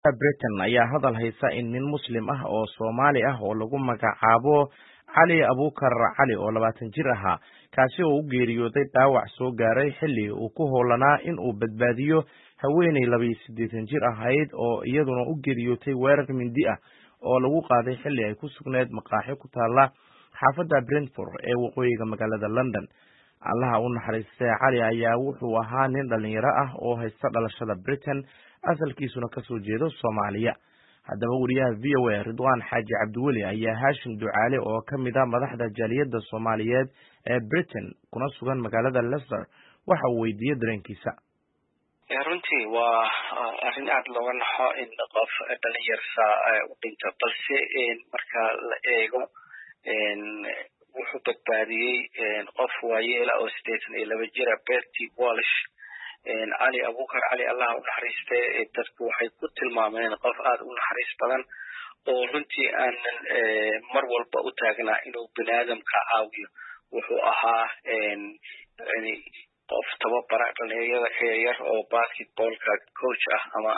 Britain ayaa hadal haysa in nin Muslim ah oo Soomaali ah oo lagu magacaabo Cali Abuukar Cali oo 20 jir ahaa kaasi oo u geeriyooday dhaawac soo gaaray xilli uu ku hoolanaa in uu badbaadiyo haweeney 82 jir ahayd oo iyaduna u geeriyootay weerar mindi ah oo lagu qaaday xilli ay ku sugnayd maqaaxi ku taala xaafadda Brentford ee waqooyiga magaalada London. Allaha u naxariistay Cali ayaa wuxuu ahaa nin dhalinyaro ah oo haysta dhalashada Britain asalkiisuna ka soo jeedo Soomaaliya. Haddaba wariyaha VOA Ridwaan Xaaji Cabdiweli ayaa Haashim Ducaale oo ka mid ah madaxda jaaliyadda Soomaaliyeed ee Britain kuna sugan magaalada Leicester waxa uu weydiiyay dareenkiisa. runtii waa arrin aad looga naxo in qof dhalinyarsa u dhinto, balse marka la eego wuxuu badbaadiyey qof waayeela oo 82 jira, Bertie Walsh. Cali Abuukar Cali, Allah u naxariistay, dadku waxay ku tilmaameen qof aad u naxariis badan oo runtii aanan mar walba u taagnaa inuu bini'aadamka caawiyo. Wuxuu ahaa qof tababara dhalinyarada ka yar oo basketballka coach ah ama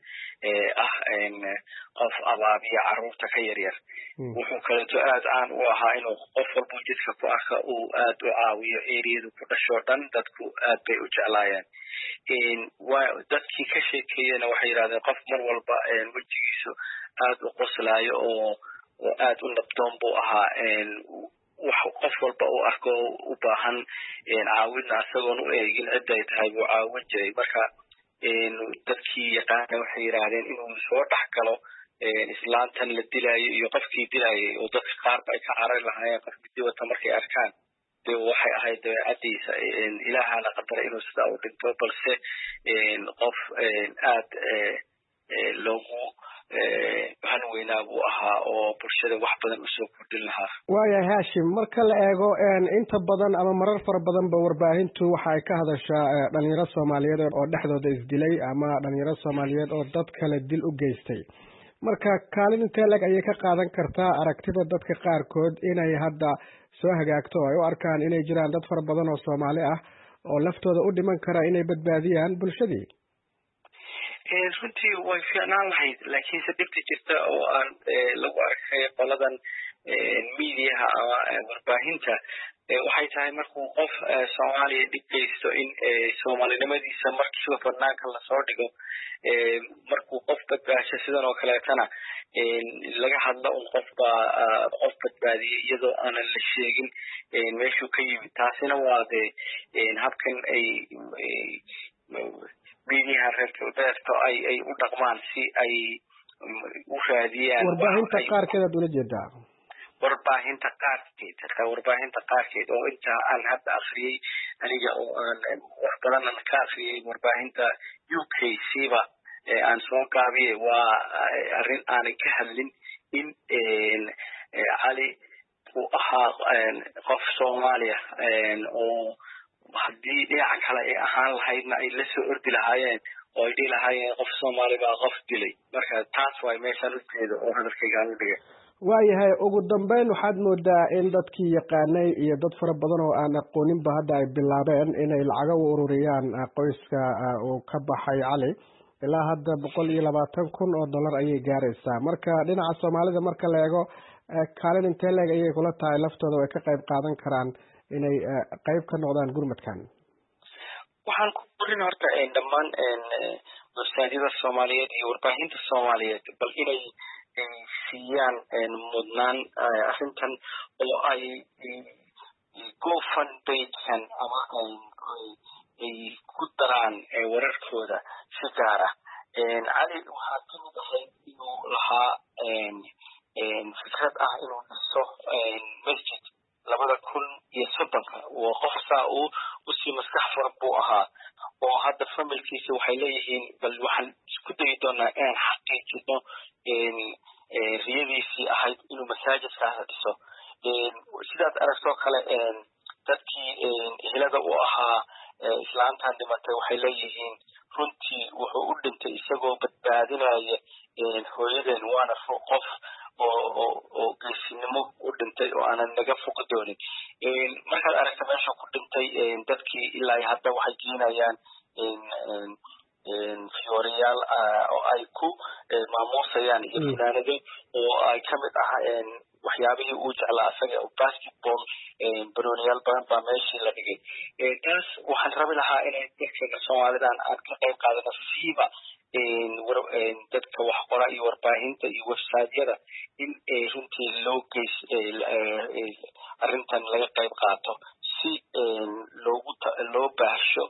qof abaabiya carruurta ka yaryar. wuxuu kaleeto aad caan u ahaa inuu qof walba jidka ku arka uu aad u caawiyo. eriyadu ku dhashoo dhan dadku aad bay u jeclaayeen. dadkii ka sheekeeyena waxay yidhahdeen qof mar walba wejigiisu aad u qoslaayo oo aad u nabdoon buu ahaa. qof walba uu arko u baahan caawinna asagoon u eegin cid ay tahay buu caawin jiray. marka dadkii yaqaana waxay yidhaahdeen inuu soo dhex galo islaantan la dilaayo iyo qofkii dilaayay oo dadka qaarba ay ka carari lahaayeen qof midi wata markay arkaan. de waxay ahayd dabeecadiisa. ilaahana qadara inuu sidaa u dhinto, balse qof aad loogu hanweynaa buu ahaa oo bulshada wax badan usoo kordhin lahaa. waaya Haashim, marka la eego inta badan ama marar fara badan ba warbaahintu waxa ay ka hadashaa dhalinyaro Soomaaliyeed oo dhexdooda isdilay ama dhalinyaro Soomaaliyeed oo dad kale dil u geystay. marka kaalin intee lag ayay ka qaadan kartaa aragtida dadka qaarkood inay hadda soo hagaagto ay u arkaan inay jiraan dad fara badan oo Soomaali ah oo laftooda u dhiman kara inay badbaadiyaan bulshadii? runtii way fiicnaan lahayd, laakiinse dhibta jirta oo aan lagu arkay qoladan miidiyaha ama warbaahinta waxay tahay markuu qof Soomaaliya dhib geysto in Soomaalinimadiisa markiiba banaanka lasoo dhigo. markuu qof badbaasho sidan oo kaleetana laga hadlo un qof badbaadiyey iyadoo aanan la sheegin meeshuu ka yimid. taasina waa habkan ay miidiyaha reer galbeedka ay u dhaqmaan si ay u raadiyaan warbaahinta qaarkeed aad ula jeedaa? warbaahinta qaarkeed oo inta aan hadda akhriyey aniga oo aan wax badan ka akhriyey warbaahinta UK-ba aan soo gaabiyey, waa arrin aanan ka hadlin in Cali uu ahaa qof Soomaaliya oo haddii dhinaca kale ay ahaan lahaydna ay la soo ordi lahaayeen oo ay dhihi lahaayeen qof Soomaali baa qof dilay. marka taas waay meeshaan u jeedo oo hadalkayga aan u dhigay. waayahay, ugu dambeyn waxaad moodaa in dadkii yaqaanay iyo dad fara badan oo aan aqooninba hadda ay bilaabeen inay lacaga u ururiyaan qoyska uu ka baxay Cali. ilaa hadda $120,000 ayay gaaraysaa. marka dhinaca Soomaalida marka la eego kaalin intee leeg ayay kula tahay laftooda way ka qayb qaadan karaan inay qayb ka noqdaan gurmadkan? waxaan ku korin horta dhammaan website-yada Soomaaliyeed iyo warbaahinta Soomaaliyeed bal inay siiyaan mudnaan arrintan oo ay GoFund page-kan ama ay ku daraan wararkooda si gaar ah. Cali waxaa ka mid ahayd inuu lahaa fikrad ah inuu dhiso masjid 2030 oo qof saa usii maskax furan buu ahaa. oo hadda familkiisa waxay leeyihiin bal waxaan isku dayi doonaa inaan xaqiijino riyadiisii ahayd inuu masaajidkaas dhiso. sidaad aragtoo kale dadkii ehelada u ahaa islaantan dhimatay waxay leeyihiin runtii wuxuu u dhintay isagoo badbaadinaya hooyadeen, waana qof oo geesinimo u dhintay oo aanan naga foqi doonin. markaad aragta meesha ku dhintay dadkii ilaa hadda waxay keenayaan fiyoorayaal oo ay ku maamuusayaan iyo fanaanado oo ay kamid ah waxyaabihii uu jeclaa asaga basketball banooniyaal badan baa meeshii la dhigay taas waxaan rabi lahaa inay dadkeena soomaalidan aan ka qayb qaadano siiba dadka wax qora iyo warbaahinta iyo websiteyada in runtii arrintan laga qayb qaato si loo baahsho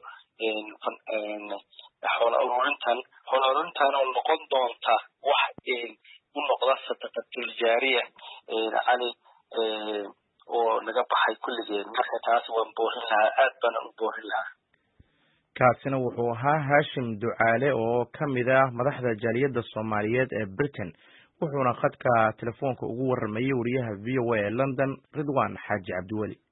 xoolo ururintan oo noqon doonta wax u noqda sadaqatul jaariya cali oo naga baxay kulligeen marka taas waan boorin lahaa aad baanan u boorin lahaa kaasina wuxuu ahaa Haashim Ducaale oo ka mid ah madaxda jaaliyadda Soomaaliyeed ee Britain wuxuuna khadka telefoonka ugu warramayay wariyaha VOA ee London Ridwan Xaaji Cabdiweli